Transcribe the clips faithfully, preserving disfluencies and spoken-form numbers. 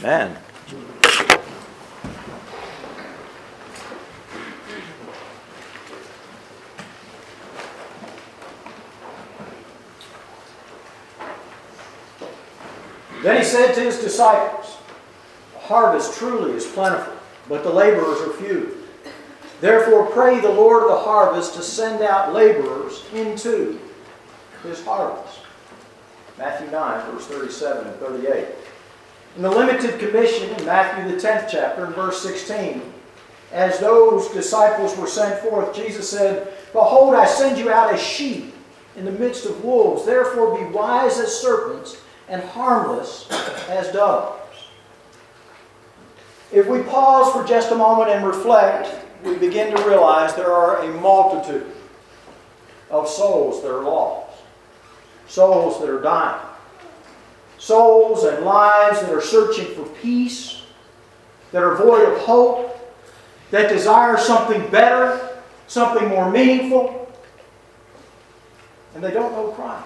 Amen. Then he said to his disciples, "The harvest truly is plentiful, but the laborers are few. Therefore pray the Lord of the harvest to send out laborers into his harvest." Matthew nine, verse thirty-seven and thirty-eight. In the limited commission in Matthew the tenth chapter, in verse sixteen, as those disciples were sent forth, Jesus said, "Behold, I send you out as sheep in the midst of wolves. Therefore be wise as serpents and harmless as doves." If we pause for just a moment and reflect, we begin to realize there are a multitude of souls that are lost. Souls that are dying. Souls and lives that are searching for peace, that are void of hope, that desire something better, something more meaningful, and they don't know Christ.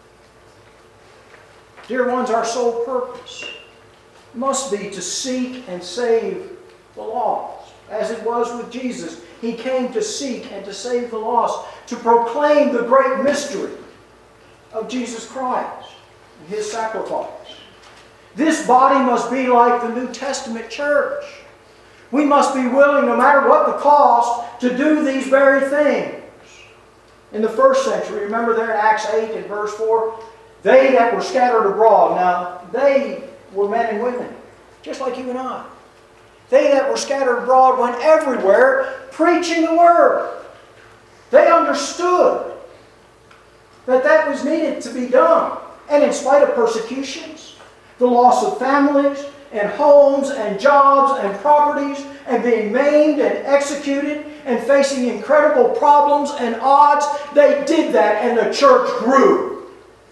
Dear ones, our sole purpose must be to seek and save the lost. As it was with Jesus, He came to seek and to save the lost, to proclaim the great mystery of Jesus Christ and His sacrifice. This body must be like the New Testament church. We must be willing, no matter what the cost, to do these very things. In the first century, remember there in Acts eight and verse four, they that were scattered abroad. Now, they were men and women, just like you and I. They that were scattered abroad went everywhere preaching the Word. They understood that that was needed to be done. And in spite of persecutions, the loss of families and homes and jobs and properties, and being maimed and executed and facing incredible problems and odds, they did that and the church grew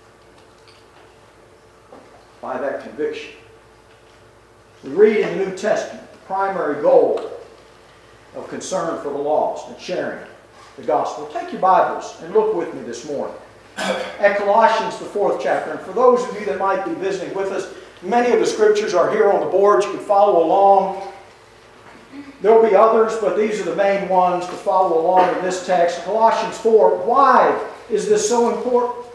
by that conviction. We read in the New Testament the primary goal of concern for the lost and sharing the gospel. Take your Bibles and look with me this morning at Colossians, the fourth chapter. And for those of you that might be visiting with us, many of the scriptures are here on the board. You can follow along. There will be others, but these are the main ones to follow along in this text. Colossians four. Why is this so important?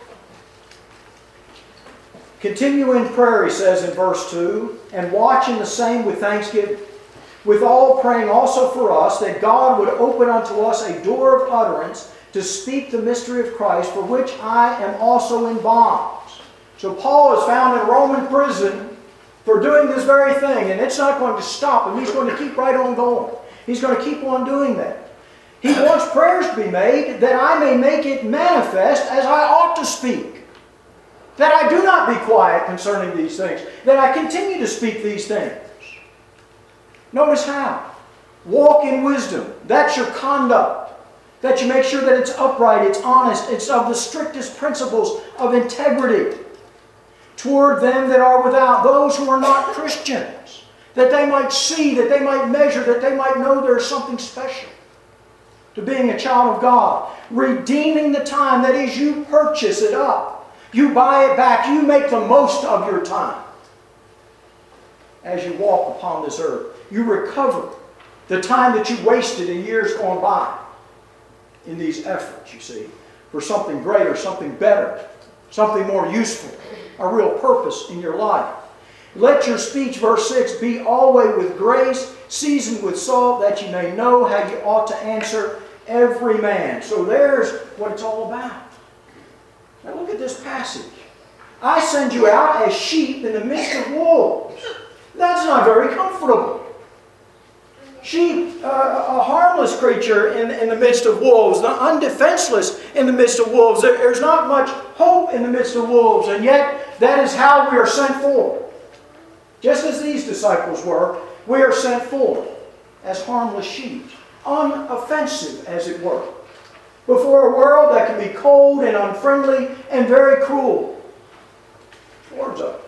Continue in prayer, he says in verse two, and watch in the same with thanksgiving. With all praying also for us, that God would open unto us a door of utterance to speak the mystery of Christ, for which I am also in bonds. So Paul is found in a Roman prison for doing this very thing, and it's not going to stop him. He's going to keep right on going. He's going to keep on doing that. He wants prayers to be made that I may make it manifest as I ought to speak. That I do not be quiet concerning these things. That I continue to speak these things. Notice how. Walk in wisdom. That's your conduct. That you make sure that it's upright, it's honest, it's of the strictest principles of integrity toward them that are without, those who are not Christians. That they might see, that they might measure, that they might know there's something special to being a child of God. Redeeming the time, that is, you purchase it up. You buy it back. You make the most of your time as you walk upon this earth. You recover the time that you wasted in years gone by in these efforts, you see, for something greater, something better, something more useful, a real purpose in your life. Let your speech, verse six, be always with grace, seasoned with salt, that you may know how you ought to answer every man. So there's what it's all about. Now look at this passage. I send you out as sheep in the midst of wolves. That's not very comfortable. Sheep, uh, a harmless creature in, in the midst of wolves, the undefenseless in the midst of wolves. There, there's not much hope in the midst of wolves, and yet that is how we are sent forth. Just as these disciples were, we are sent forth as harmless sheep, unoffensive, as it were, before a world that can be cold and unfriendly and very cruel towards us.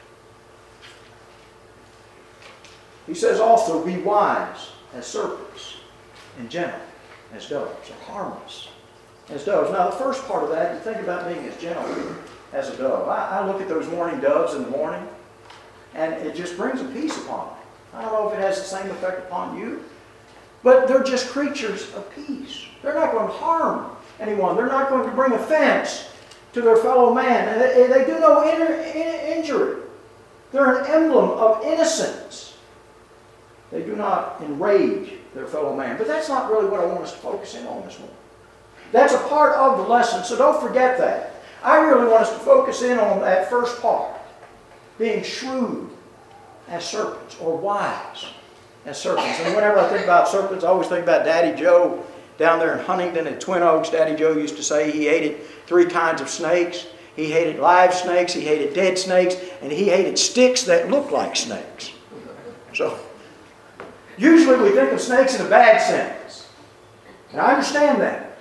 He says also, be wise as serpents and gentle as doves, or harmless as doves. Now the first part of that, you think about being as gentle as a dove. I, I look at those morning doves in the morning, And it just brings a peace upon them. I don't know if it has the same effect upon you, but they're just creatures of peace. They're not going to harm anyone. They're not going to bring offense to their fellow man. They, they do no inner, in, injury. They're an emblem of innocence. They do not enrage their fellow man. But that's not really what I want us to focus in on this morning. That's a part of the lesson, so don't forget that. I really want us to focus in on that first part, being shrewd as serpents, or wise as serpents. And whenever I think about serpents, I always think about Daddy Joe down there in Huntington at Twin Oaks. Daddy Joe used to say he hated three kinds of snakes. He hated live snakes, he hated dead snakes, and he hated sticks that looked like snakes. So, usually we think of snakes in a bad sense. And I understand that.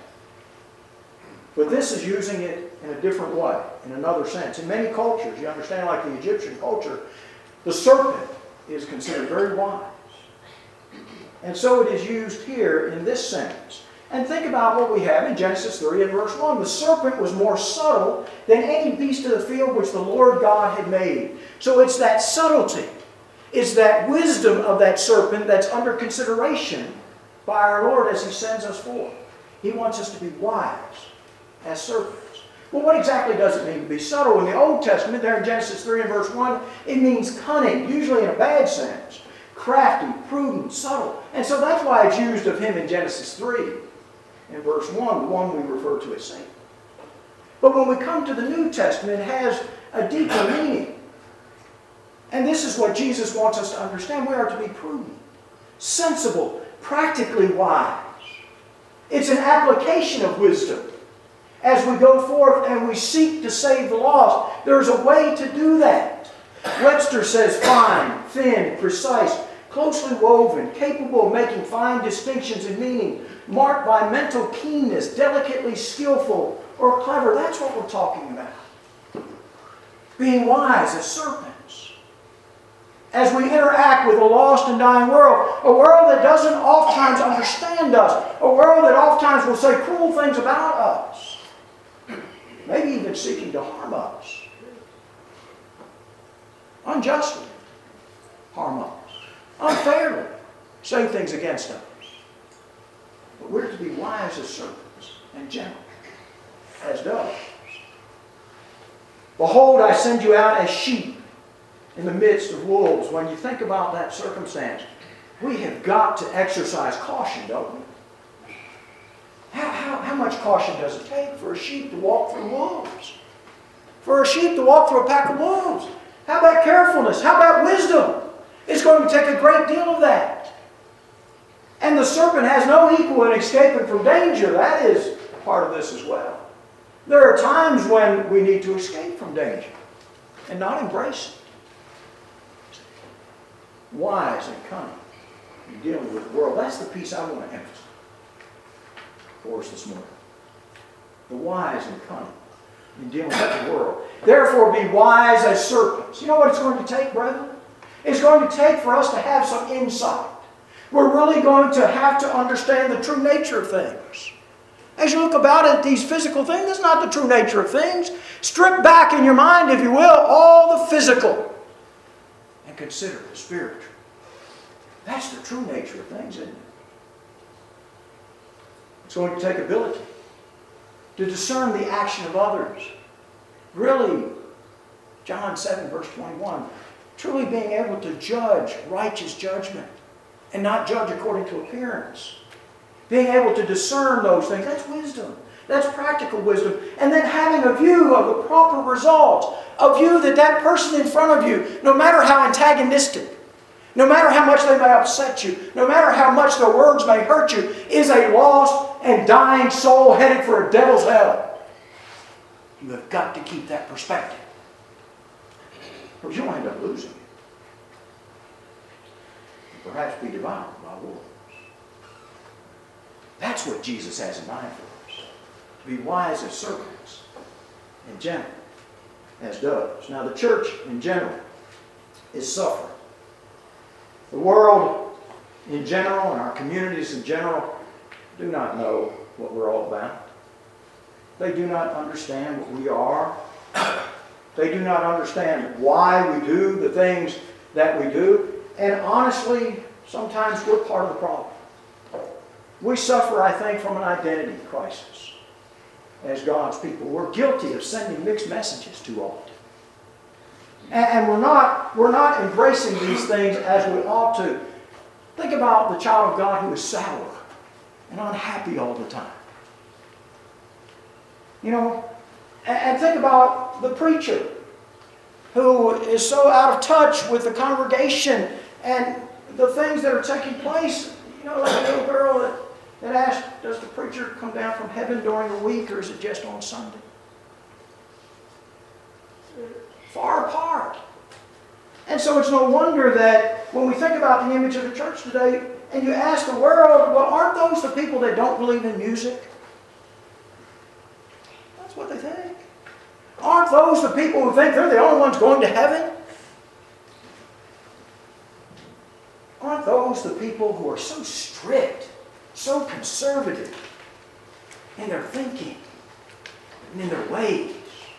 But this is using it in a different way, in another sense. In many cultures, you understand, like the Egyptian culture, the serpent is considered very wise. And so it is used here in this sense. And think about what we have in Genesis three and verse one. The serpent was more subtle than any beast of the field which the Lord God had made. So it's that subtlety. It's that wisdom of that serpent that's under consideration by our Lord as He sends us forth. He wants us to be wise as serpents. Well, what exactly does it mean to be subtle? In the Old Testament, there in Genesis three and verse one, it means cunning, usually in a bad sense. Crafty, prudent, subtle. And so that's why it's used of Him in Genesis three. In verse one, the one we refer to as Satan. But when we come to the New Testament, it has a deeper meaning. And this is what Jesus wants us to understand. We are to be prudent, sensible, practically wise. It's an application of wisdom. As we go forth and we seek to save the lost, there's a way to do that. Webster says fine, thin, precise, closely woven, capable of making fine distinctions in meaning, marked by mental keenness, delicately skillful or clever. That's what we're talking about. Being wise as serpents. As we interact with a lost and dying world, a world that doesn't oftentimes understand us, a world that oftentimes will say cruel things about us, maybe even seeking to harm us, unjustly harm us, unfairly say things against us. But we're to be wise as serpents and gentle as doves. Behold, I send you out as sheep in the midst of wolves. When you think about that circumstance, we have got to exercise caution, don't we? How, how, how much caution does it take for a sheep to walk through wolves? For a sheep to walk through a pack of wolves? How about carefulness? How about wisdom? It's going to take a great deal of that. And the serpent has no equal in escaping from danger. That is part of this as well. There are times when we need to escape from danger and not embrace it. Wise and cunning in dealing with the world. That's the piece I want to emphasize for us this morning. The wise and cunning in dealing with the world. Therefore, be wise as serpents. You know what it's going to take, brethren? It's going to take for us to have some insight. We're really going to have to understand the true nature of things. As you look about at these physical things, that's not the true nature of things. Strip back in your mind, if you will, all the physical and consider the spiritual. That's the true nature of things, isn't it? It's going to take ability to discern the action of others. Really, John seven, verse twenty-one, truly being able to judge righteous judgment and not judge according to appearance. Being able to discern those things, that's wisdom. That's practical wisdom. And then having a view of the proper results. A view that that person in front of you, no matter how antagonistic, no matter how much they may upset you, no matter how much their words may hurt you, is a lost and dying soul headed for a devil's hell. You have got to keep that perspective, or you'll end up losing it. Perhaps be devoured by wolves. That's what Jesus has in mind for us. To be wise as serpents and gentle as doves. Now the church in general is suffering. The world in general and our communities in general do not know what we're all about. They do not understand what we are. They do not understand why we do the things that we do. And honestly, sometimes we're part of the problem. We suffer, I think, from an identity crisis as God's people. We're guilty of sending mixed messages too often. And we're not, we're not embracing these things as we ought to. Think about the child of God who is sour and unhappy all the time. You know, and think about the preacher who is so out of touch with the congregation and the things that are taking place. You know, like a little girl that, that asked, does the preacher come down from heaven during the week or is it just on Sunday? Far apart. And so it's no wonder that when we think about the image of the church today, and you ask the world, well, aren't those the people that don't believe in music? That's what they think. Aren't those the people who think they're the only ones going to heaven? Aren't those the people who are so strict, so conservative in their thinking and in their ways?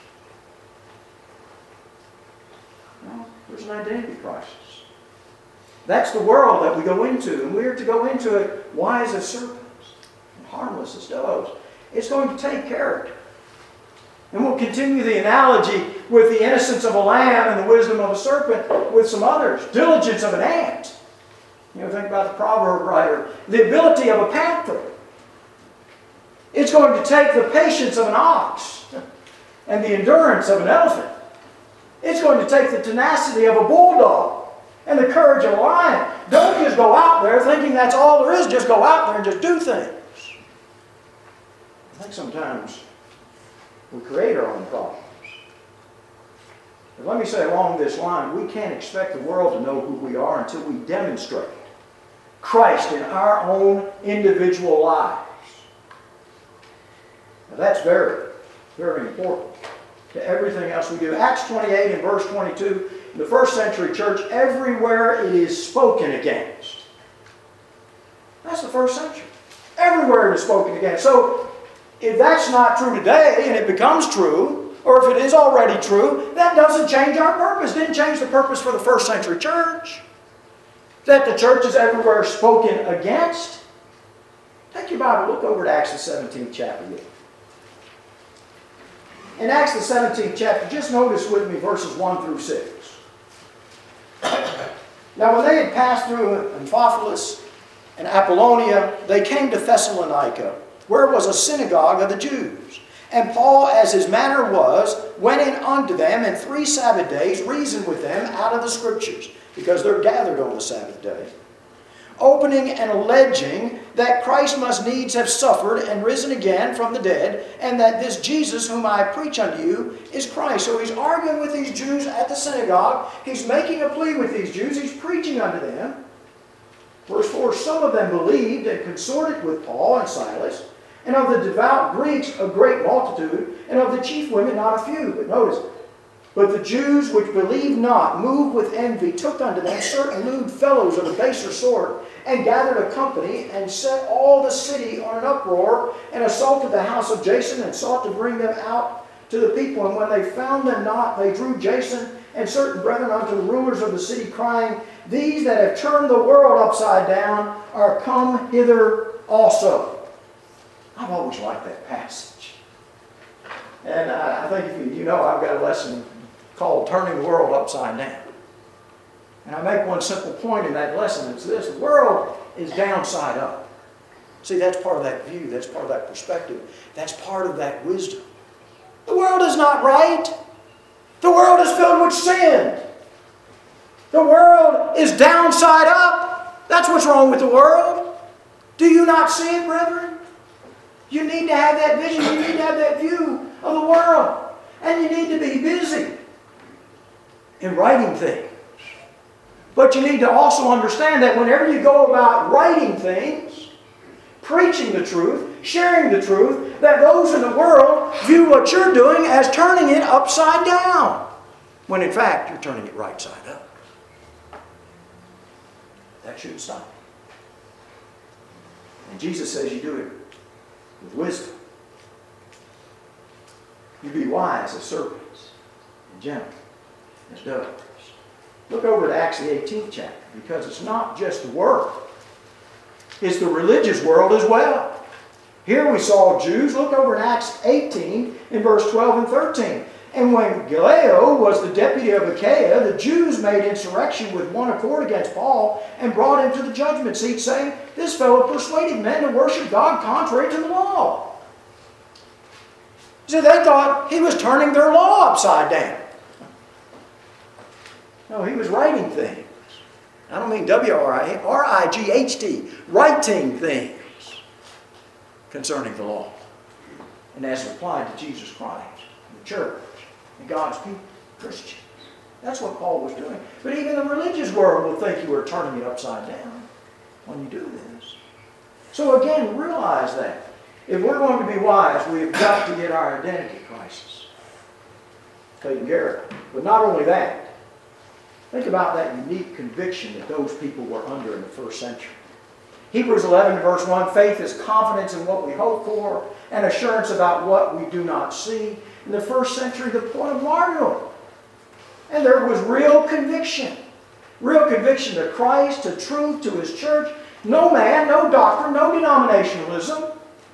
No, there's an identity crisis. That's the world that we go into, and we're to go into it wise as serpents and harmless as doves. It's going to take character. And we'll continue the analogy with the innocence of a lamb and the wisdom of a serpent with some others. Diligence of an ant. You know, think about the proverb writer. The ability of a panther. It's going to take the patience of an ox and the endurance of an elephant. It's going to take the tenacity of a bulldog and the courage of a lion. Don't just go out there thinking that's all there is. Just go out there and just do things. I think sometimes we create our own problems. But let me say along this line, we can't expect the world to know who we are until we demonstrate Christ in our own individual lives. Now that's very, very important to everything else we do. Acts twenty-eight and verse twenty-two, in the first century church, everywhere it is spoken against. That's the first century. Everywhere it is spoken against. So, if that's not true today, and it becomes true, or if it is already true, that doesn't change our purpose. It didn't change the purpose for the first century church. That the church is everywhere spoken against. Take your Bible, look over to Acts the seventeenth chapter. In Acts the seventeenth chapter, just notice with me verses one through six. Now when they had passed through Amphipolis and Apollonia, they came to Thessalonica, where was a synagogue of the Jews. And Paul, as his manner was, went in unto them, and three Sabbath days reasoned with them out of the Scriptures, because they're gathered on the Sabbath day, opening and alleging that Christ must needs have suffered and risen again from the dead, and that this Jesus whom I preach unto you is Christ. So he's arguing with these Jews at the synagogue. He's making a plea with these Jews. He's preaching unto them. Verse four, some of them believed and consorted with Paul and Silas, and of the devout Greeks a great multitude, and of the chief women not a few. But notice, but the Jews which believed not, moved with envy, took unto them certain lewd fellows of the baser sort, and gathered a company, and set all the city on an uproar, and assaulted the house of Jason, and sought to bring them out to the people. And when they found them not, they drew Jason and certain brethren unto the rulers of the city, crying, these that have turned the world upside down are come hither also. I've always liked that passage. And I, I think if you, you know, I've got a lesson called Turning the World Upside Down. And I make one simple point in that lesson. It's this. The world is downside up. See, that's part of that view. That's part of that perspective. That's part of that wisdom. The world is not right. The world is filled with sin. The world is downside up. That's what's wrong with the world. Do you not see it, brethren? You need to have that vision. You need to have that view of the world. And you need to be busy in writing things. But you need to also understand that whenever you go about writing things, preaching the truth, sharing the truth, that those in the world view what you're doing as turning it upside down. When in fact, you're turning it right side up. That shouldn't stop. And Jesus says you do it with wisdom. You be wise as serpents and gentle as doves. Look over to Acts the eighteenth chapter, because it's not just the world. It's the religious world as well. Here we saw Jews. Look over in Acts eighteen in verse twelve and thirteen. And when Gallio was the deputy of Achaia, the Jews made insurrection with one accord against Paul and brought him to the judgment seat, saying, "This fellow persuaded men to worship God contrary to the law." So they thought he was turning their law upside down. No, he was writing things. I don't mean W R I G H T, writing things concerning the law. And as applied to Jesus Christ, the church, and God's people, Christians. That's what Paul was doing. But even the religious world will think you are turning it upside down when you do this. So again, realize that. If we're going to be wise, we have got to get our identity crisis taken care of. But not only that, think about that unique conviction that those people were under in the first century. Hebrews eleven verse one, faith is confidence in what we hope for and assurance about what we do not see. In the first century, the point of martyrdom. And there was real conviction. Real conviction to Christ, to truth, to His church. No man, no doctrine, no denominationalism.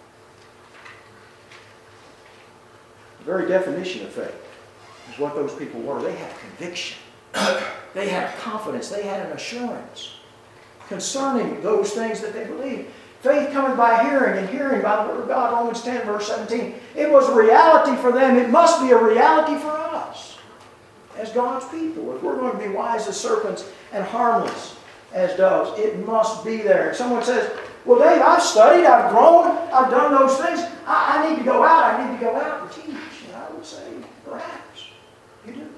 The very definition of faith is what those people were. They had conviction. They had confidence. They had an assurance concerning those things that they believed. Faith cometh by hearing, and hearing by the Word of God, Romans ten, verse seventeen. It was a reality for them. It must be a reality for us as God's people. If we're going to be wise as serpents and harmless as doves, it must be there. And someone says, "Well, Dave, I've studied, I've grown, I've done those things. I, I need to go out, I need to go out and teach." And I would say, perhaps you do.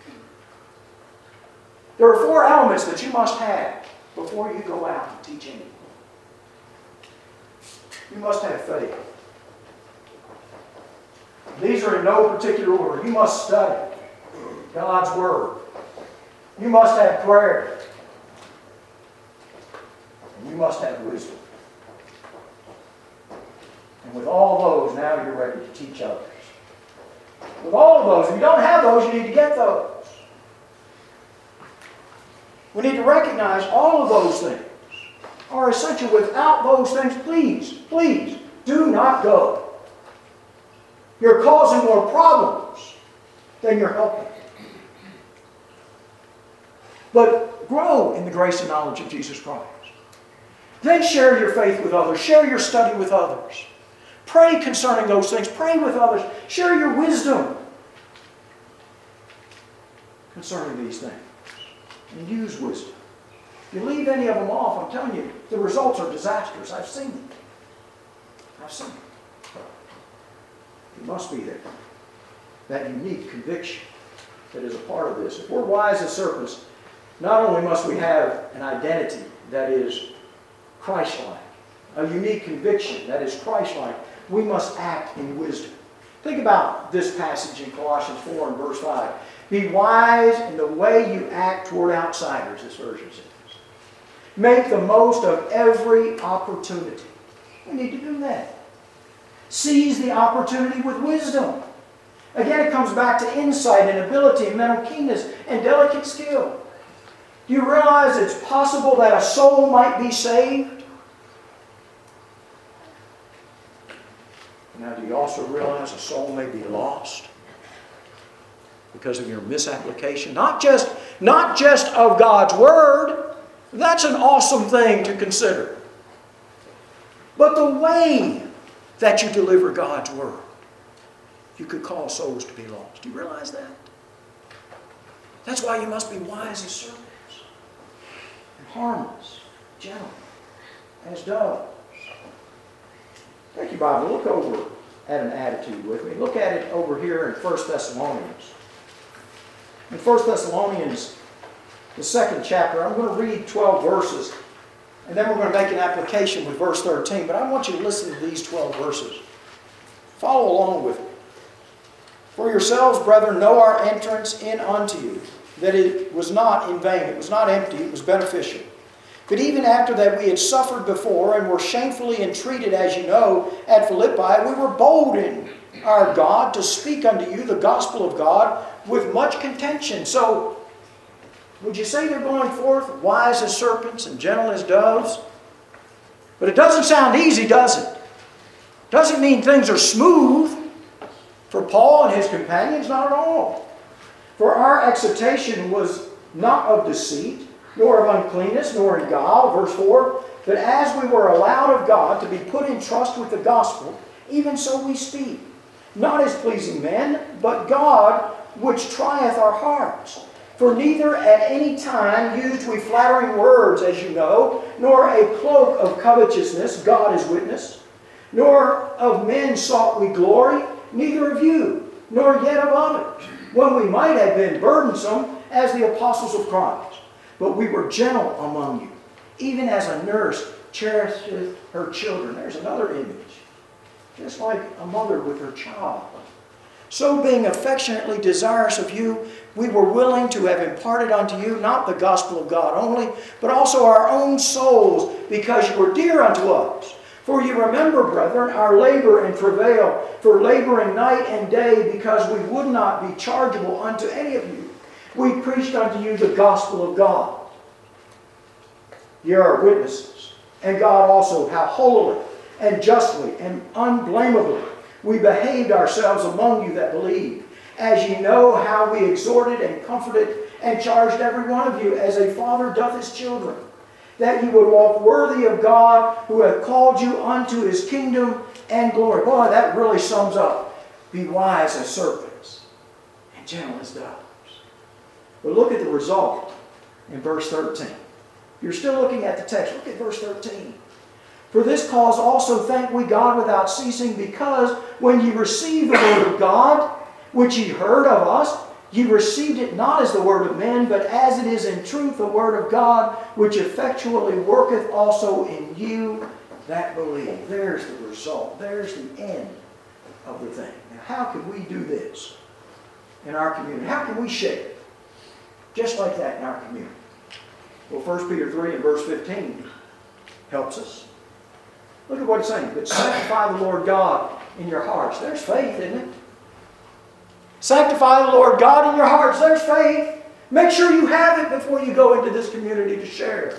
There are four elements that you must have before you go out and teach anyone. You must have faith. These are in no particular order. You must study God's Word. You must have prayer. And you must have wisdom. And with all those, now you're ready to teach others. With all of those, if you don't have those, you need to get those. We need to recognize all of those things are essential. Without those things, please, please, do not go. You're causing more problems than you're helping. But grow in the grace and knowledge of Jesus Christ. Then share your faith with others. Share your study with others. Pray concerning those things. Pray with others. Share your wisdom concerning these things. And use wisdom. If you leave any of them off, I'm telling you, the results are disastrous. I've seen them. I've seen them. It must be there. That unique conviction that is a part of this. If we're wise as serpents, not only must we have an identity that is Christ-like, a unique conviction that is Christ-like, we must act in wisdom. Think about this passage in Colossians four and verse five. Be wise in the way you act toward outsiders, this version says. Make the most of every opportunity. We need to do that. Seize the opportunity with wisdom. Again, it comes back to insight and ability and mental keenness and delicate skill. Do you realize it's possible that a soul might be saved? Now, do you also realize a soul may be lost because of your misapplication? Not just, not just of God's Word. That's an awesome thing to consider. But the way that you deliver God's Word, you could cause souls to be lost. Do you realize that? That's why you must be wise as serpents and harmless, gentle, as doves. Take your Bible. Look over at an attitude with me. Look at it over here in First Thessalonians. In First Thessalonians, the second chapter, I'm going to read twelve verses, and then we're going to make an application with verse thirteen. But I want you to listen to these twelve verses. Follow along with me. For yourselves, brethren, know our entrance in unto you, that it was not in vain, it was not empty, it was beneficial. But even after that we had suffered before and were shamefully entreated, as you know, at Philippi, we were bold in our God to speak unto you the gospel of God with much contention. So, Would you say they're going forth wise as serpents and gentle as doves? But it doesn't sound easy, does it? Doesn't mean things are smooth for Paul and his companions, not at all. For our exhortation was not of deceit, nor of uncleanness, nor in guile, verse four, but as we were allowed of God to be put in trust with the gospel, even so we speak, not as pleasing men, but God which trieth our hearts. For neither at any time used we flattering words, as you know, nor a cloak of covetousness, God is witness, nor of men sought we glory, neither of you, nor yet of others, when we might have been burdensome as the apostles of Christ. But we were gentle among you, even as a nurse cherisheth her children. There's another image. Just like a mother with her child. So being affectionately desirous of you, we were willing to have imparted unto you not the gospel of God only, but also our own souls, because you were dear unto us. For you remember, brethren, our labor and travail, for laboring night and day, because we would not be chargeable unto any of you. We preached unto you the gospel of God. Ye are witnesses, and God also, how holily and justly and unblameably we behaved ourselves among you that believe, as ye know how we exhorted and comforted and charged every one of you, as a father doth his children, that ye would walk worthy of God, who hath called you unto his kingdom and glory. Boy, that really sums up. Be wise as serpents and gentle as doves. But look at the result in verse thirteen. You're still looking at the text. Look at verse thirteen. For this cause also thank we God without ceasing, because when ye received the word of God, which ye heard of us, ye received it not as the word of men, but as it is in truth the word of God, which effectually worketh also in you that believe. There's the result. There's the end of the thing. Now, how can we do this in our community? How can we shape it just like that in our community? Well, First Peter three and verse fifteen helps us. Look at what it's saying. But sanctify the Lord God in your hearts. There's faith, isn't it? Sanctify the Lord God in your hearts. There's faith. Make sure you have it before you go into this community to share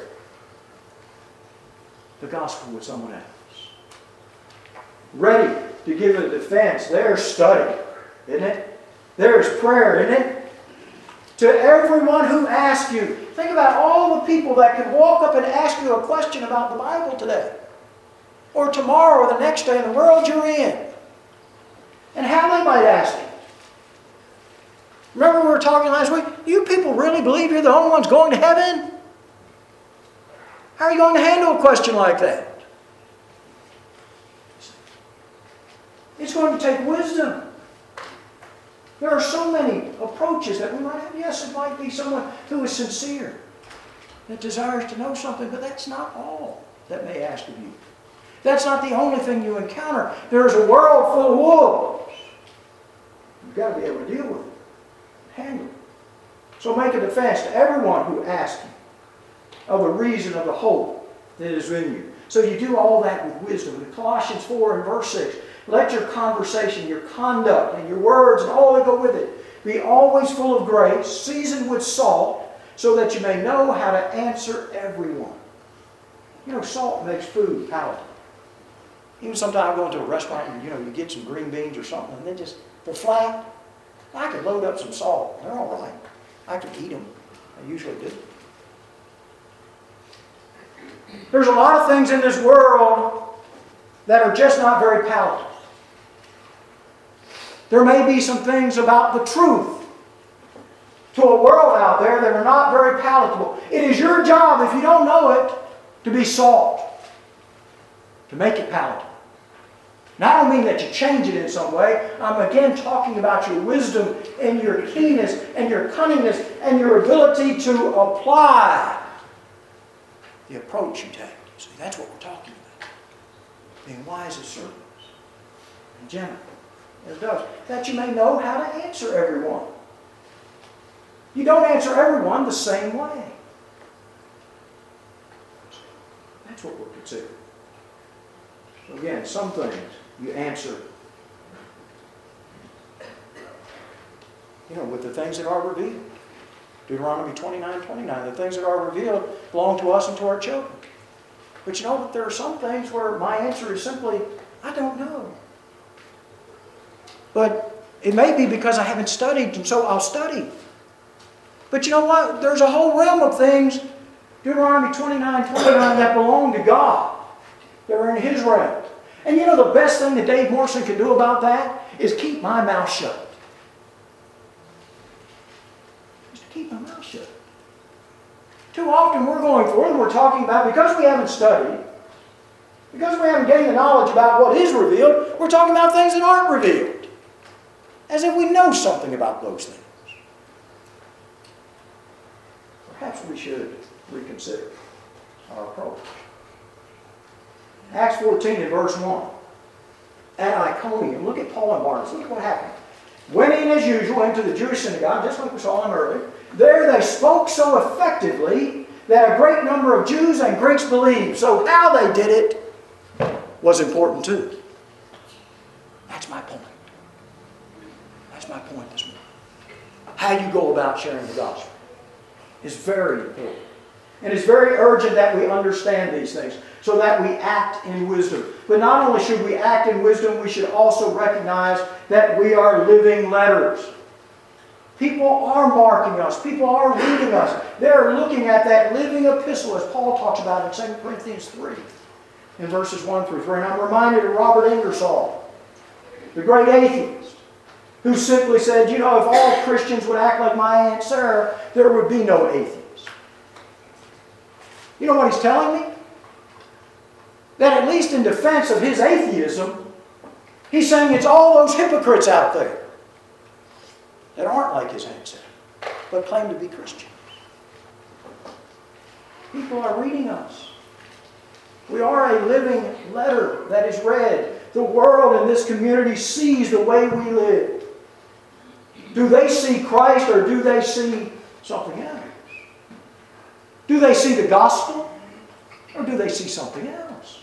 the gospel with someone else. Ready to give a defense. There's study, isn't it? There's prayer, isn't it? To everyone who asks you. Think about all the people that could walk up and ask you a question about the Bible today, or tomorrow, or the next day in the world you're in, and how they might ask it. Remember we were talking last week? You people really believe you're the only ones going to heaven? How are you going to handle a question like that? It's going to take wisdom. There are so many approaches that we might have. Yes, it might be someone who is sincere, that desires to know something, but that's not all that may ask of you. That's not the only thing you encounter. There is a world full of wolves. You've got to be able to deal with it, handle it. So make a defense to everyone who asks you of the reason of the hope that is in you. So you do all that with wisdom. In Colossians four and verse six, let your conversation, your conduct, and your words, and all that go with it, be always full of grace, seasoned with salt, so that you may know how to answer everyone. You know, salt makes food palatable. Even sometimes I go into a restaurant and, you know, you get some green beans or something, and they just, they're flat. I could load up some salt. They're all right. I could eat them. I usually do. There's a lot of things in this world that are just not very palatable. There may be some things about the truth to a world out there that are not very palatable. It is your job, if you don't know it, to be salt, to make it palatable. Now, I don't mean that you change it in some way. I'm again talking about your wisdom and your keenness and your cunningness and your ability to apply the approach you take. See, that's what we're talking about. Being wise as serpents and gentle as doves, that you may know how to answer everyone. You don't answer everyone the same way. That's what we're considering. So again, some things you answer, you know, with the things that are revealed. Deuteronomy twenty-nine twenty-nine. The things that are revealed belong to us and to our children. But you know that there are some things where my answer is simply, I don't know. But it may be because I haven't studied, and so I'll study. But you know what? There's a whole realm of things, Deuteronomy twenty-nine twenty-nine, that belong to God. They're in His realm. And you know the best thing that Dave Morrison can do about that is keep my mouth shut. Just to keep my mouth shut. Too often we're going forward and we're talking about, because we haven't studied, because we haven't gained the knowledge about what is revealed, we're talking about things that aren't revealed. As if we know something about those things. Perhaps we should reconsider our approach. Acts fourteen and verse one. At Iconium, look at Paul and Barnabas. Look at what happened. Went in as usual into the Jewish synagogue, just like we saw them earlier. There they spoke so effectively that a great number of Jews and Greeks believed. So how they did it was important too. That's my point. That's my point this morning. How you go about sharing the gospel is very important. And it's very urgent that we understand these things so that we act in wisdom. But not only should we act in wisdom, we should also recognize that we are living letters. People are marking us. People are reading us. They're looking at that living epistle, as Paul talks about in Second Corinthians three, in verses one through three. And I'm reminded of Robert Ingersoll, the great atheist, who simply said, you know, if all Christians would act like my Aunt Sarah, there would be no atheists. You know what he's telling me? That at least in defense of his atheism, he's saying it's all those hypocrites out there that aren't like his Aunt Sarah, but claim to be Christians. People are reading us. We are a living letter that is read. The world in this community sees the way we live. Do they see Christ or do they see something else? Do they see the gospel or do they see something else?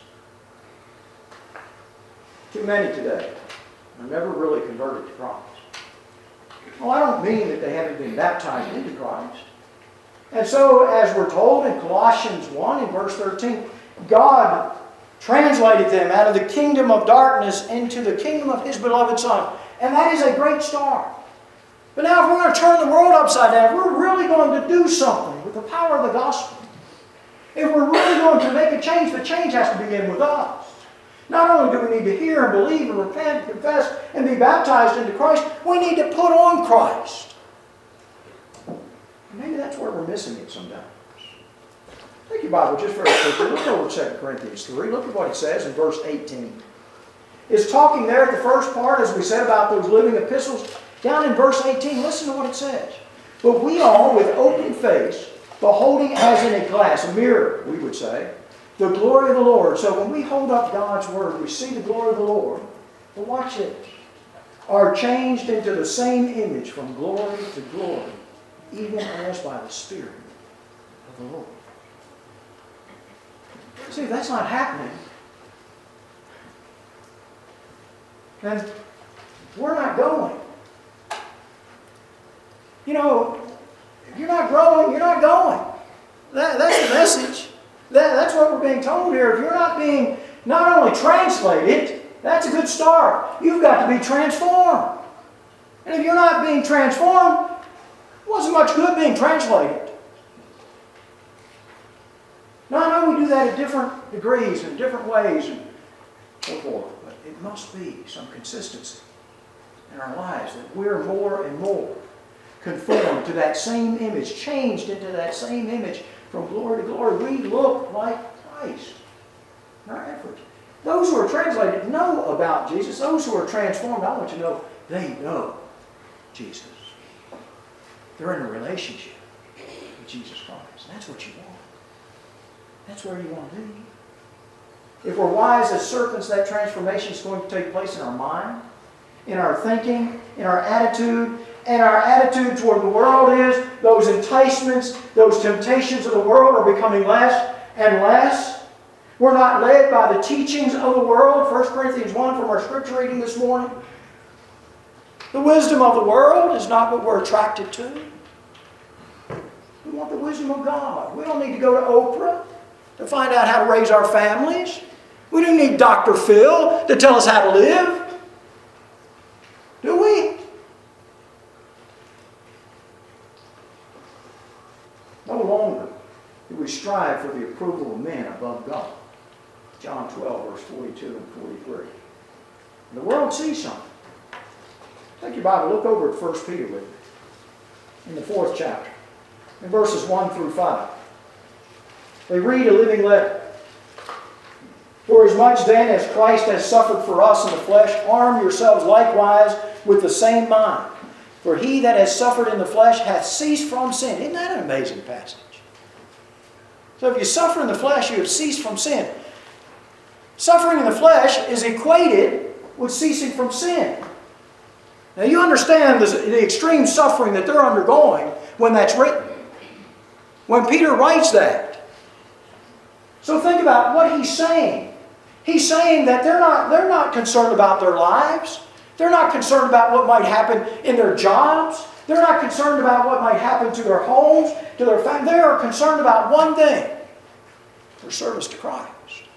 Too many today are never really converted to Christ. Well, I don't mean that they haven't been baptized into Christ. And so, as we're told in Colossians one in verse thirteen, God translated them out of the kingdom of darkness into the kingdom of His beloved Son. And that is a great start. But now if we're going to turn the world upside down, if we're really going to do something with the power of the gospel, if we're really going to make a change, the change has to begin with us. Not only do we need to hear and believe and repent and confess and be baptized into Christ, we need to put on Christ. Maybe that's where we're missing it sometimes. Take your Bible just very quickly. Look over Second Corinthians three. Look at what it says in verse eighteen. It's talking there at the first part, as we said, about those living epistles. Down in verse eighteen, listen to what it says. But we all, with open face, beholding as in a glass, a mirror, we would say, the glory of the Lord. So when we hold up God's Word, we see the glory of the Lord. But watch it. Are changed into the same image from glory to glory, even as by the Spirit of the Lord. See, if that's not happening, then we're not going. You know, if you're not growing, you're not going. That, that's the message. That, that's what we're being told here. If you're not being not only translated, that's a good start. You've got to be transformed. And if you're not being transformed, it wasn't much good being translated. Now, I know we do that at different degrees and different ways and so forth, but it must be some consistency in our lives that we're more and more conformed to that same image, changed into that same image from glory to glory. We look like Christ in our efforts. Those who are translated know about Jesus. Those who are transformed, I want you to know, they know Jesus. They're in a relationship with Jesus Christ. That's what you want. That's where you want to be. If we're wise as serpents, that transformation is going to take place in our mind, in our thinking, in our attitude. And our attitude toward the world is those enticements, those temptations of the world are becoming less and less. We're not led by the teachings of the world. First Corinthians one from our scripture reading this morning. The wisdom of the world is not what we're attracted to. We want the wisdom of God. We don't need to go to Oprah to find out how to raise our families. We don't need Doctor Phil to tell us how to live. Do we? No longer do we strive for the approval of men above God. John twelve, verse forty-two and forty-three. And the world sees something. Take your Bible, look over at First Peter with me. In the fourth chapter. In verses one through five. They read a living letter. For as much then as Christ has suffered for us in the flesh, arm yourselves likewise with the same mind. For he that has suffered in the flesh hath ceased from sin. Isn't that an amazing passage? So if you suffer in the flesh, you have ceased from sin. Suffering in the flesh is equated with ceasing from sin. Now you understand the extreme suffering that they're undergoing when that's written. When Peter writes that. So think about what he's saying. He's saying that they're not, they're not concerned about their lives. They're not concerned about what might happen in their jobs. They're not concerned about what might happen to their homes, to their family. They are concerned about one thing. Their service to Christ.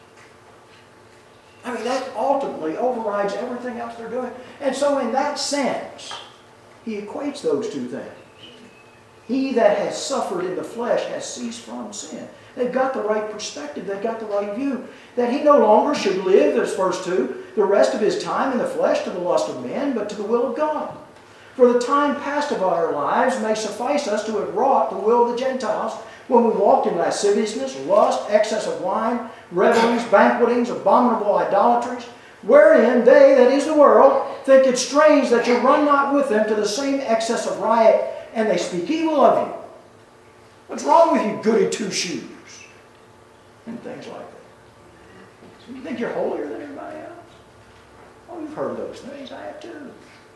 I mean, that ultimately overrides everything else they're doing. And so in that sense, he equates those two things. He that has suffered in the flesh has ceased from sin. They've got the right perspective. They've got the right view. That he no longer should live, there's verse two, the rest of his time in the flesh to the lust of men, but to the will of God. For the time past of our lives may suffice us to have wrought the will of the Gentiles, when we walked in lasciviousness, lust, excess of wine, revelries, banquetings, abominable idolatries, wherein they, that is the world, think it strange that you run not with them to the same excess of riot, and they speak evil of you. What's wrong with you, goody two-shoes? And things like that. So you think you're holier than everybody else? Oh, you've heard those things. I have too.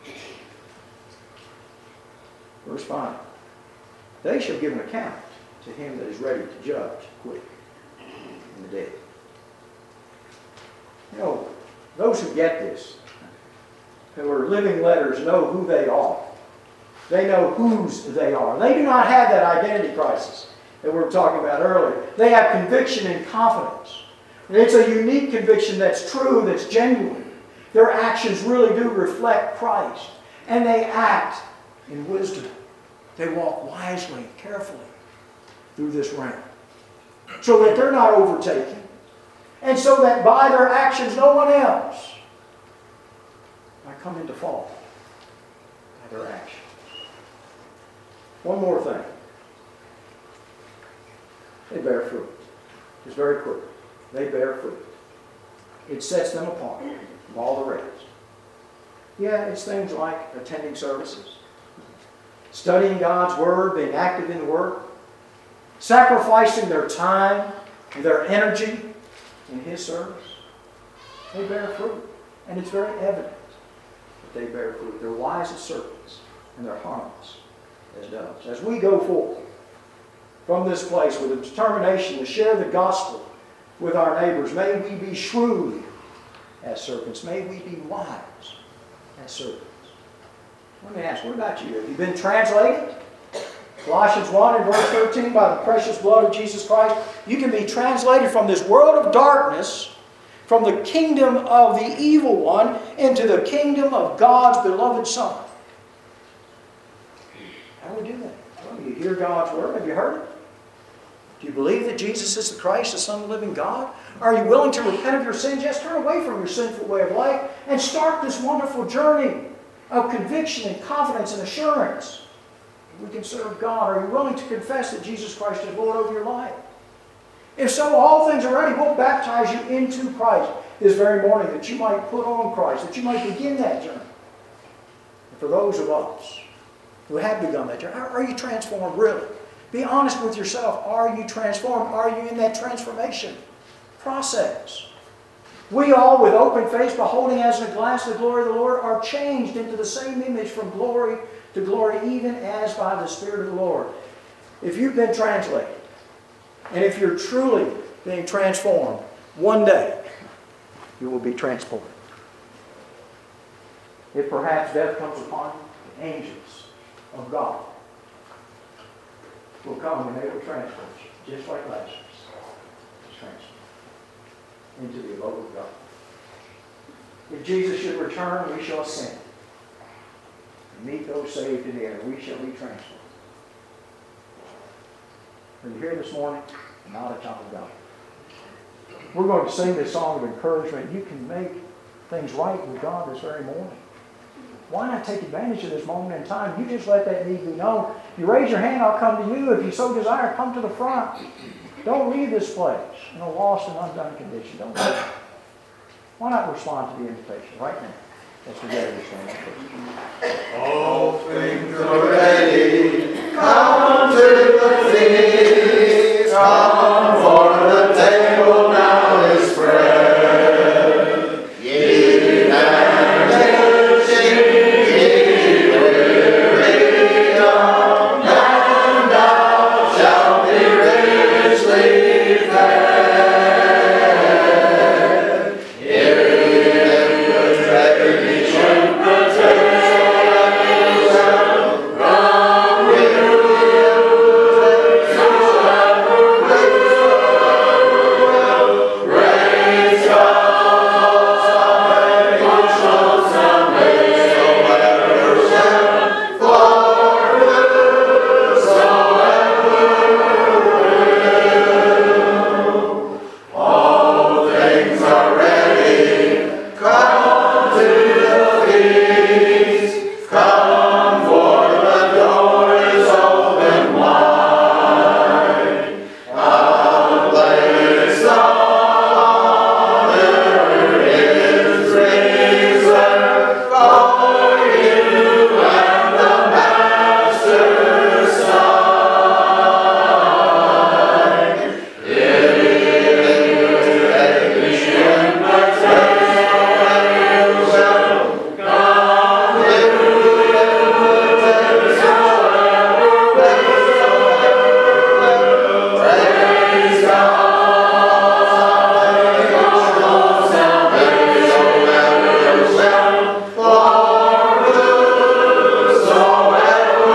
Verse five. They shall give an account to him that is ready to judge quick in the dead. You know, those who get this, who are living letters, know who they are. They know whose they are. They do not have that identity crisis that we were talking about earlier. They have conviction and confidence. And it's a unique conviction that's true, that's genuine. Their actions really do reflect Christ. And they act in wisdom. They walk wisely, carefully through this realm. So that they're not overtaken. And so that by their actions no one else might come into fault by their actions. One more thing. They bear fruit. It's very quick. They bear fruit. It sets them apart from all the rest. Yeah, it's things like attending services, studying God's Word, being active in the work, sacrificing their time and their energy in His service. They bear fruit. And it's very evident that they bear fruit. They're wise as serpents and they're harmless as doves. As we go forth from this place with a determination to share the gospel with our neighbors, may we be shrewd as serpents. May we be wise as serpents. Let me ask, what about you? Have you been translated? Colossians one and verse thirteen, by the precious blood of Jesus Christ, you can be translated from this world of darkness, from the kingdom of the evil one, into the kingdom of God's beloved Son. How do we do that? Well, you hear God's Word. Have you heard it? Do you believe that Jesus is the Christ, the Son of the living God? Are you willing to repent of your sins? Yes, turn away from your sinful way of life and start this wonderful journey of conviction and confidence and assurance. We can serve God. Are you willing to confess that Jesus Christ is Lord over your life? If so, all things are ready. We'll baptize you into Christ this very morning, that you might put on Christ, that you might begin that journey. And for those of us who have begun that journey, are you transformed really? Be honest with yourself. Are you transformed? Are you in that transformation process? We all, with open face, beholding as in a glass the glory of the Lord, are changed into the same image from glory to glory, even as by the Spirit of the Lord. If you've been translated, and if you're truly being transformed, one day you will be transported. If perhaps death comes upon you, the angels of God will come and they will transfer us, just like Lazarus. Transfer into the abode of God. If Jesus should return, we shall ascend and meet those saved in the air. We shall be transferred. Are you here this morning? Not a child of God. We're going to sing this song of encouragement. You can make things right with God this very morning. Why not take advantage of this moment in time? You just let that need be known. You raise your hand, I'll come to you. If you so desire, come to the front. Don't leave this place in a lost and undone condition. Don't leave. Why not respond to the invitation right now? Let's together stand. All things are ready. Come to the feast. Come, for the table now is spread. Ye vanishing, ye weary, come, and thou shalt be richly fed.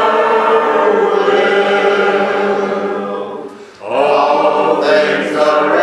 All things are